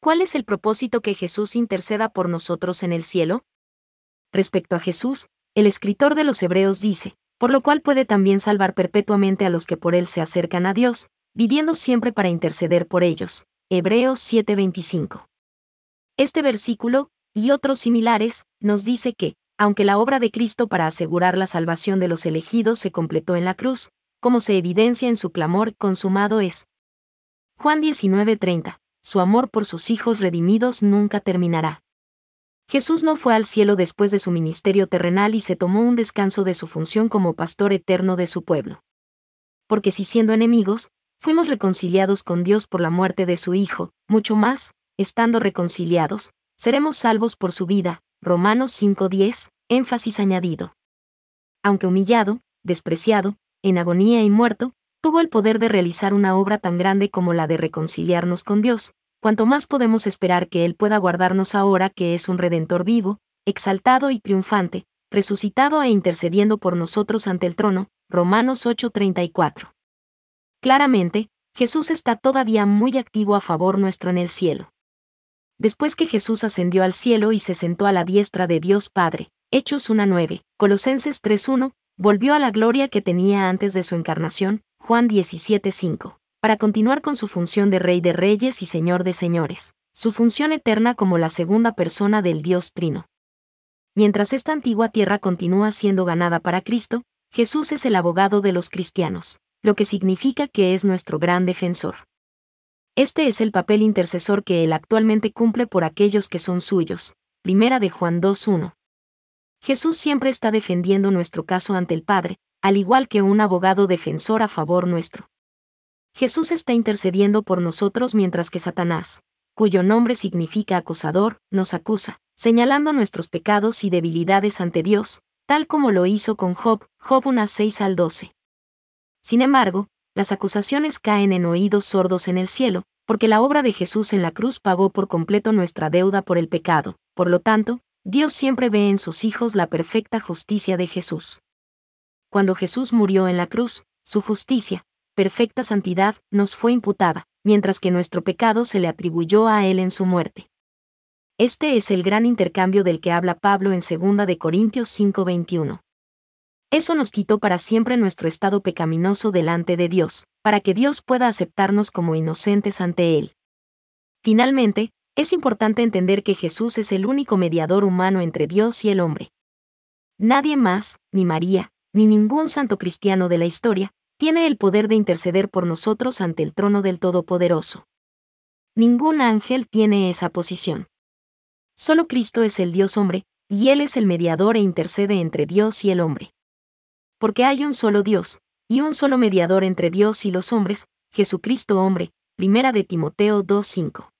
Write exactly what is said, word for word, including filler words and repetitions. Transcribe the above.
¿Cuál es el propósito que Jesús interceda por nosotros en el cielo? Respecto a Jesús, el escritor de los Hebreos dice, por lo cual puede también salvar perpetuamente a los que por él se acercan a Dios, viviendo siempre para interceder por ellos. Hebreos siete veinticinco. Este versículo, y otros similares, nos dice que, aunque la obra de Cristo para asegurar la salvación de los elegidos se completó en la cruz, como se evidencia en su clamor consumado es. Juan diecinueve treinta. Su amor por sus hijos redimidos nunca terminará. Jesús no fue al cielo después de su ministerio terrenal y se tomó un descanso de su función como pastor eterno de su pueblo. Porque si siendo enemigos, fuimos reconciliados con Dios por la muerte de su Hijo, mucho más, estando reconciliados, seremos salvos por su vida. Romanos cinco diez, énfasis añadido. Aunque humillado, despreciado, en agonía y muerto, tuvo el poder de realizar una obra tan grande como la de reconciliarnos con Dios, cuanto más podemos esperar que Él pueda guardarnos ahora que es un Redentor vivo, exaltado y triunfante, resucitado e intercediendo por nosotros ante el trono. Romanos ocho treinta y cuatro. Claramente, Jesús está todavía muy activo a favor nuestro en el cielo. Después que Jesús ascendió al cielo y se sentó a la diestra de Dios Padre, Hechos uno nueve, Colosenses tres uno, volvió a la gloria que tenía antes de su encarnación, Juan diecisiete cinco, para continuar con su función de Rey de Reyes y Señor de Señores, su función eterna como la segunda persona del Dios Trino. Mientras esta antigua tierra continúa siendo ganada para Cristo, Jesús es el abogado de los cristianos, lo que significa que es nuestro gran defensor. Este es el papel intercesor que Él actualmente cumple por aquellos que son suyos. Primera de Juan dos uno. Jesús siempre está defendiendo nuestro caso ante el Padre, al igual que un abogado defensor a favor nuestro. Jesús está intercediendo por nosotros mientras que Satanás, cuyo nombre significa acusador, nos acusa, señalando nuestros pecados y debilidades ante Dios, tal como lo hizo con Job, Job uno seis al doce. Sin embargo, las acusaciones caen en oídos sordos en el cielo, porque la obra de Jesús en la cruz pagó por completo nuestra deuda por el pecado. Por lo tanto, Dios siempre ve en sus hijos la perfecta justicia de Jesús. Cuando Jesús murió en la cruz, su justicia, perfecta santidad, nos fue imputada, mientras que nuestro pecado se le atribuyó a Él en su muerte. Este es el gran intercambio del que habla Pablo en segunda de Corintios cinco veintiuno. Eso nos quitó para siempre nuestro estado pecaminoso delante de Dios, para que Dios pueda aceptarnos como inocentes ante Él. Finalmente, es importante entender que Jesús es el único mediador humano entre Dios y el hombre. Nadie más, ni María, ni ningún santo cristiano de la historia, tiene el poder de interceder por nosotros ante el trono del Todopoderoso. Ningún ángel tiene esa posición. Solo Cristo es el Dios hombre, y Él es el mediador e intercede entre Dios y el hombre. Porque hay un solo Dios, y un solo mediador entre Dios y los hombres, Jesucristo hombre. Primera de Timoteo dos cinco.